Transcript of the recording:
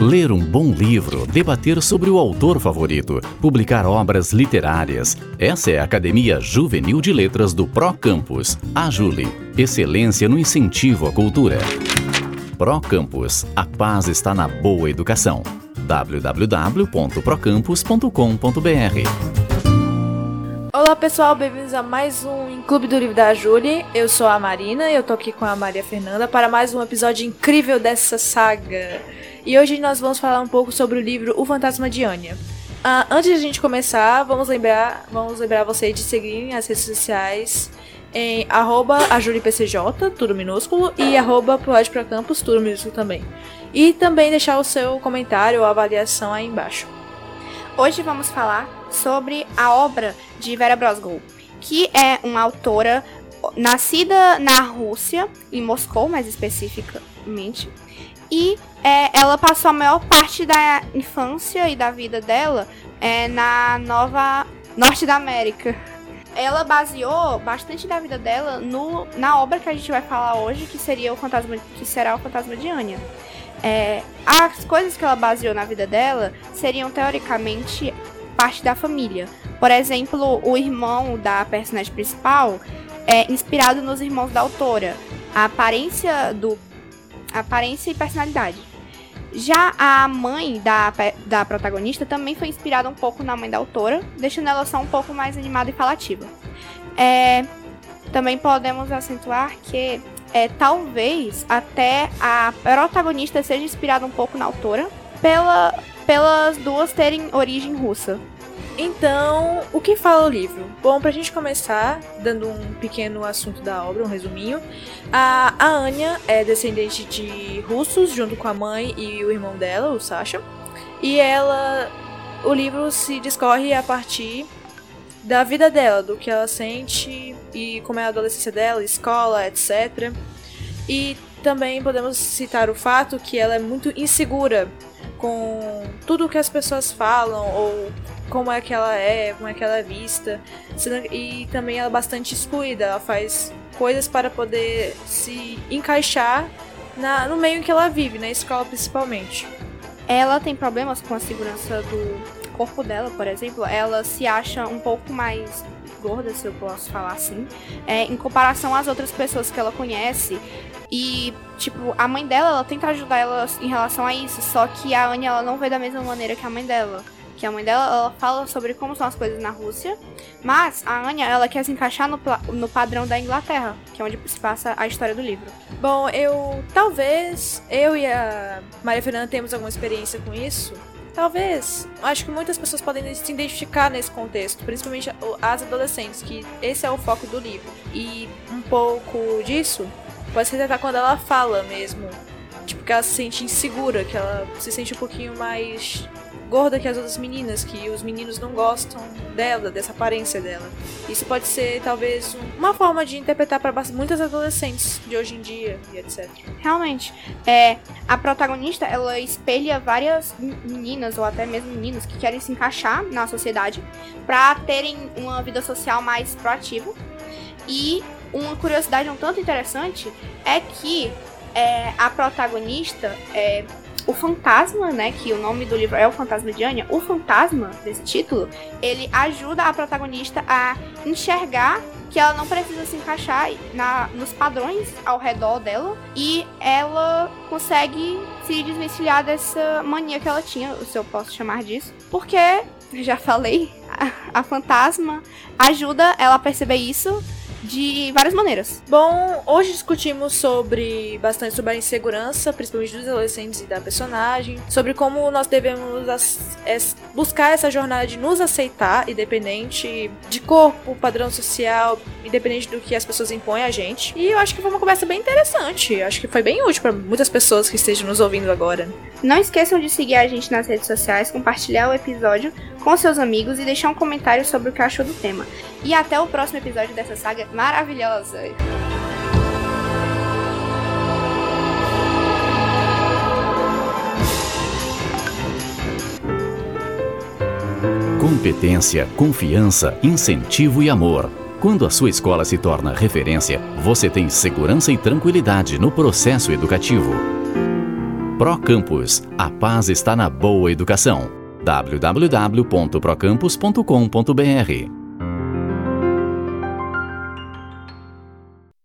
Ler um bom livro, debater sobre o autor favorito, publicar obras literárias. Essa é a Academia Juvenil de Letras do Procampus. A Juli, excelência no incentivo à cultura. Procampus, a paz está na boa educação. www.procampus.com.br. Olá pessoal, bem-vindos a mais um Clube do Livro da Júlia. Eu sou a Marina e eu tô aqui com a Maria Fernanda para mais um episódio incrível dessa saga. E hoje nós vamos falar um pouco sobre o livro O Fantasma de Anya. Antes de a gente começar, vamos lembrar vocês de seguirem as redes sociais em @ajulipcj, tudo minúsculo, e @procampus, tudo minúsculo também. E também deixar o seu comentário ou avaliação aí embaixo. Hoje vamos falar sobre a obra de Vera Brosgol, que é uma autora nascida na Rússia, em Moscou mais especificamente, e ela passou a maior parte da infância e da vida dela na Nova Norte da América. Ela baseou bastante da vida dela na obra que a gente vai falar hoje, que será o Fantasma de Anya. As coisas que ela baseou na vida dela seriam teoricamente parte da família. Por exemplo, o irmão da personagem principal é inspirado nos irmãos da autora, a aparência e personalidade. Já a mãe da protagonista também foi inspirada um pouco na mãe da autora, deixando ela só um pouco mais animada e falativa. Também podemos acentuar que talvez até a protagonista seja inspirada um pouco na autora, pelas duas terem origem russa. Então, o que fala o livro? Bom, pra gente começar, dando um pequeno assunto da obra, um resuminho, a Anya é descendente de russos, junto com a mãe e o irmão dela, o Sasha, e o livro se discorre a partir da vida dela, do que ela sente e como é a adolescência dela, escola, etc. E também podemos citar o fato que ela é muito insegura com tudo o que as pessoas falam, ou como é que ela é vista, e também ela é bastante excluída, ela faz coisas para poder se encaixar no meio em que ela vive, na escola principalmente. Ela tem problemas com a segurança do corpo dela, por exemplo. Ela se acha um pouco mais gorda, se eu posso falar assim, em comparação às outras pessoas que ela conhece. E, a mãe dela, ela tenta ajudar ela em relação a isso, só que a Anya, ela não vê da mesma maneira que a mãe dela. Que a mãe dela, ela fala sobre como são as coisas na Rússia, mas a Anya, ela quer se encaixar no padrão da Inglaterra, que é onde se passa a história do livro. Bom, talvez eu e a Maria Fernanda temos alguma experiência com isso. Talvez. Acho que muitas pessoas podem se identificar nesse contexto, principalmente as adolescentes, que esse é o foco do livro. E um pouco disso pode se tratar quando ela fala mesmo, que ela se sente insegura, que ela se sente um pouquinho mais gorda que as outras meninas, que os meninos não gostam dela, dessa aparência dela. Isso pode ser, talvez, uma forma de interpretar para muitas adolescentes de hoje em dia e etc. Realmente, a protagonista, ela espelha várias meninas, ou até mesmo meninos, que querem se encaixar na sociedade para terem uma vida social mais proativa. E uma curiosidade um tanto interessante é que a protagonista, o fantasma, né, que o nome do livro é O Fantasma de Anya, o fantasma desse título, ele ajuda a protagonista a enxergar que ela não precisa se encaixar nos padrões ao redor dela, e ela consegue se desvencilhar dessa mania que ela tinha, se eu posso chamar disso, porque, já falei, a fantasma ajuda ela a perceber isso de várias maneiras. Bom, hoje discutimos bastante sobre a insegurança, principalmente dos adolescentes e da personagem, sobre como nós devemos buscar essa jornada de nos aceitar, independente de corpo, padrão social, independente do que as pessoas impõem a gente. E eu acho que foi uma conversa bem interessante, acho que foi bem útil para muitas pessoas que estejam nos ouvindo agora. Não esqueçam de seguir a gente nas redes sociais, compartilhar o episódio com seus amigos e deixar um comentário sobre o que achou do tema. E até o próximo episódio dessa saga maravilhosa! Competência, confiança, incentivo e amor. Quando a sua escola se torna referência, você tem segurança e tranquilidade no processo educativo. Procampus. A paz está na boa educação. www.procampus.com.br